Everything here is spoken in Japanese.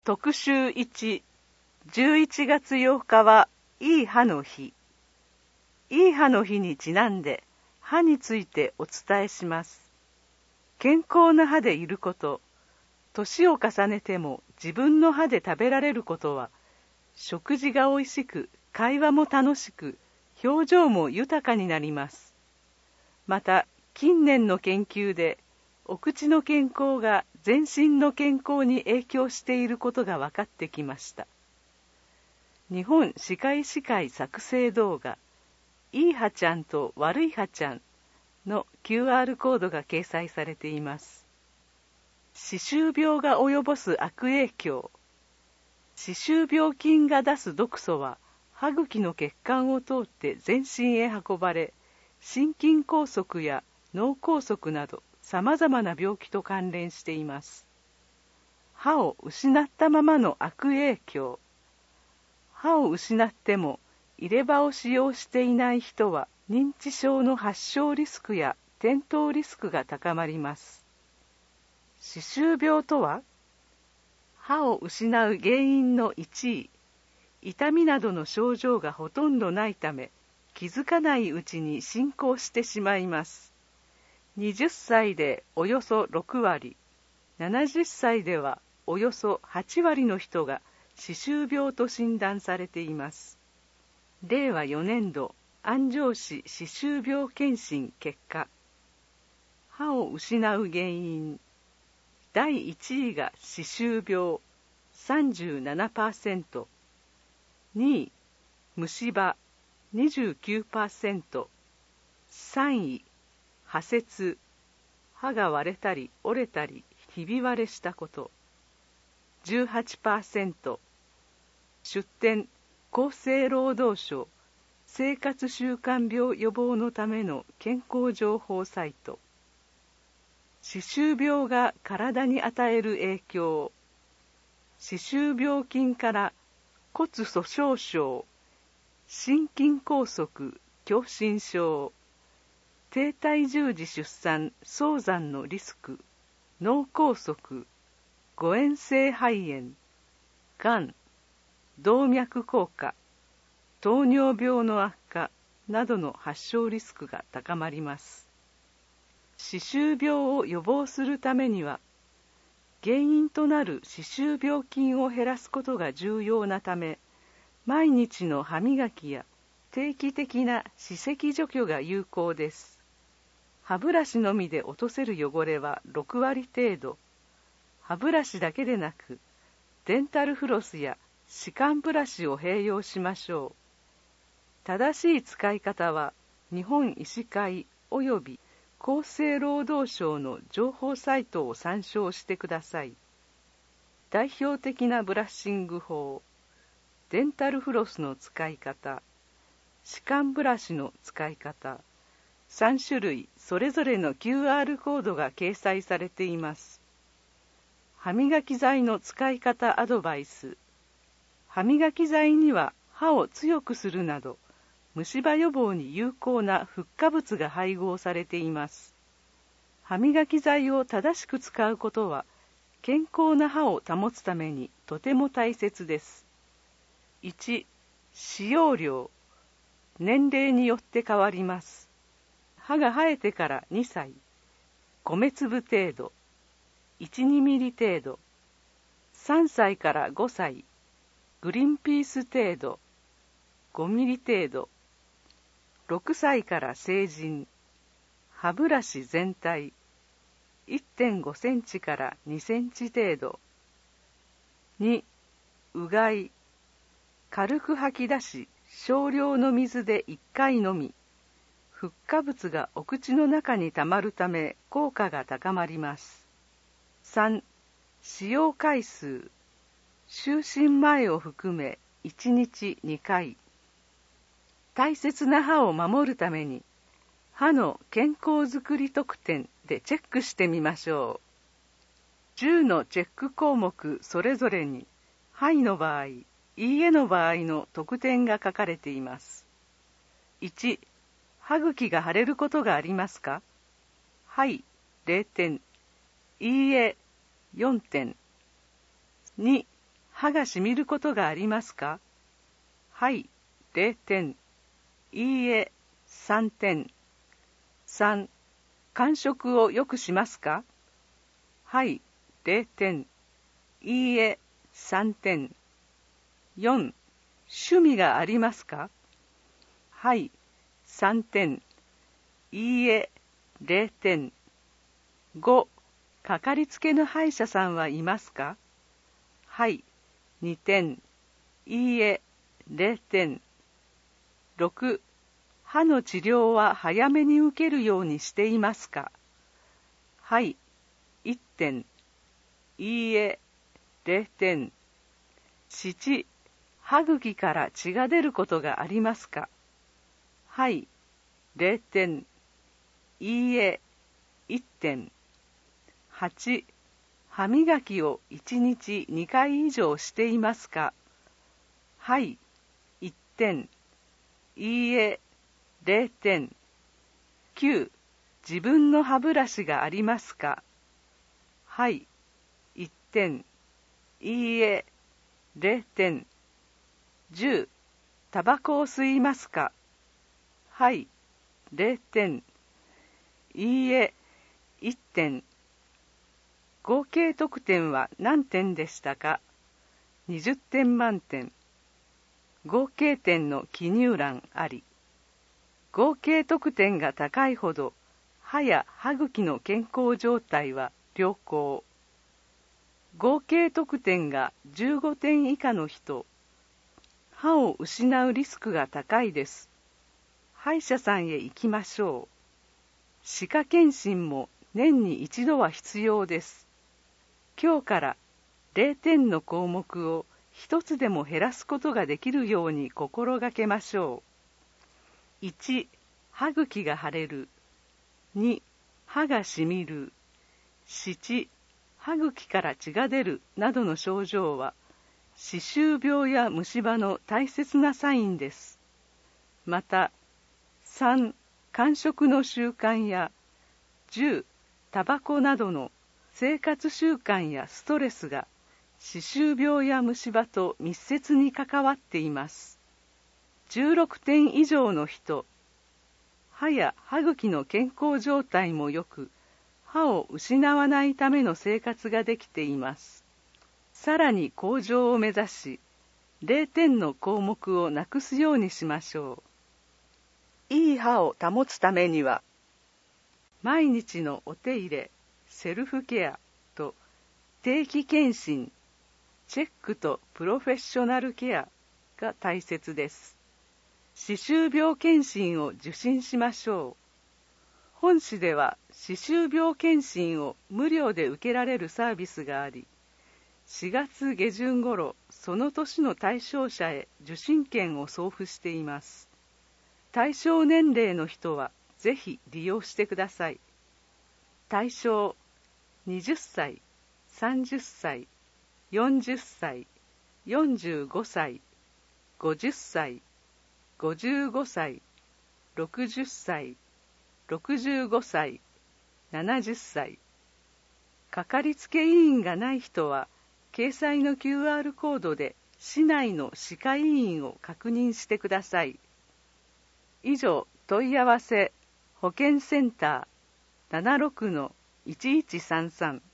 特集1、11月8日はいい歯の日。いい歯の日にちなんで歯についてお伝えします。健康な歯でいること、年を重ねても自分の歯で食べられることは、食事がおいしく、会話も楽しく、表情も豊かになります。また、近年の研究で、お口の健康が全身の健康に影響していることが分かってきました。日本歯科医師会作成動画、いい歯ちゃんと悪い歯ちゃんの QR コードが掲載されています。歯周病が及ぼす悪影響。歯周病菌が出す毒素は、歯茎の血管を通って全身へ運ばれ、心筋梗塞や脳梗塞など様々な病気と関連しています。歯を失ったままの悪影響。歯を失っても入れ歯を使用していない人は認知症の発症リスクや転倒リスクが高まります。歯周病とは、歯を失う原因の1位、痛みなどの症状がほとんどないため、気づかないうちに進行してしまいます。20歳でおよそ6割、70歳ではおよそ8割の人が歯周病と診断されています。令和4年度安城市歯周病検診結果。歯を失う原因。第1位が歯周病 37%、2位虫歯 29%、3位歯切、歯が割れたり折れたりひび割れしたこと 18%、出典厚生労働省生活習慣病予防のための健康情報サイト。歯周病が体に与える影響。歯周病菌から骨粗鬆症、心筋梗塞、狭心症、低体重時出産、早産のリスク、脳梗塞、誤嚥性肺炎、がん、動脈硬化、糖尿病の悪化などの発症リスクが高まります。歯周病を予防するためには、原因となる歯周病菌を減らすことが重要なため、毎日の歯磨きや定期的な歯石除去が有効です。歯ブラシのみで落とせる汚れは6割程度。歯ブラシだけでなく、デンタルフロスや歯間ブラシを併用しましょう。正しい使い方は、日本医師会及び厚生労働省の情報サイトを参照してください。代表的なブラッシング法、デンタルフロスの使い方、歯間ブラシの使い方、3種類それぞれの QR コードが掲載されています。歯磨き剤の使い方アドバイス。歯磨き剤には歯を強くするなど、虫歯予防に有効なフッ化物が配合されています。歯磨き剤を正しく使うことは、健康な歯を保つためにとても大切です。1、使用量。年齢によって変わります。歯が生えてから2歳、米粒程度、1、2ミリ程度。3歳から5歳、グリーンピース程度、5ミリ程度。6歳から成人、歯ブラシ全体、1.5 センチから2センチ程度。2、うがい、軽く吐き出し、少量の水で1回のみ。フッ化物がお口の中にたまるため効果が高まります。3、使用回数、就寝前を含め1日2回。大切な歯を守るために、歯の健康づくり特典でチェックしてみましょう。10のチェック項目それぞれに、はいの場合、いいえの場合の特典が書かれています。1、歯茎が腫れることがありますか？はい、0点。いいえ、4点。2、 歯がしみることがありますか？はい、0点。いいえ、3点。3、間食をよくしますか？はい、0点。いいえ、3点。4、趣味がありますか？はい、3点。いいえ、0点。5、かかりつけの歯医者さんはいますか？はい、2点。いいえ、0点。6、歯の治療は早めに受けるようにしていますか？はい、1点。いいえ、0点。7、歯茎から血が出ることがありますか？はい、0点。いいえ、1点。8、歯磨きを1日2回以上していますか？はい、1点。いいえ、0点。9、自分の歯ブラシがありますか？はい、1点。いいえ、0点。10、タバコを吸いますか？はい、0点。いいえ、1点。合計得点は何点でしたか？20点満点。合計点の記入欄あり。合計得点が高いほど歯や歯茎の健康状態は良好。合計得点が15点以下の人、歯を失うリスクが高いです。歯医者さんへ行きましょう。歯科検診も年に一度は必要です。今日から0点の項目を一つでも減らすことができるように心がけましょう。1、歯茎が腫れる。2、歯がしみる。7、歯茎から血が出るなどの症状は、歯周病や虫歯の大切なサインです。また、3、間食の習慣や、10、タバコなどの生活習慣やストレスが歯周病や虫歯と密接に関わっています。16点以上の人、歯や歯茎の健康状態も良く、歯を失わないための生活ができています。さらに向上を目指し、0点の項目をなくすようにしましょう。いい歯を保つためには、毎日のお手入れ、セルフケアと定期検診、チェックとプロフェッショナルケアが大切です。歯周病検診を受診しましょう。本市では歯周病検診を無料で受けられるサービスがあり、4月下旬頃、その年の対象者へ受診券を送付しています。対象年齢の人はぜひ利用してください。対象、20歳、30歳、40歳、45歳、50歳、55歳、60歳、65歳、70歳。かかりつけ医院がない人は、掲載の QR コードで市内の歯科医院を確認してください。以上、問い合わせ保健センター 76-1133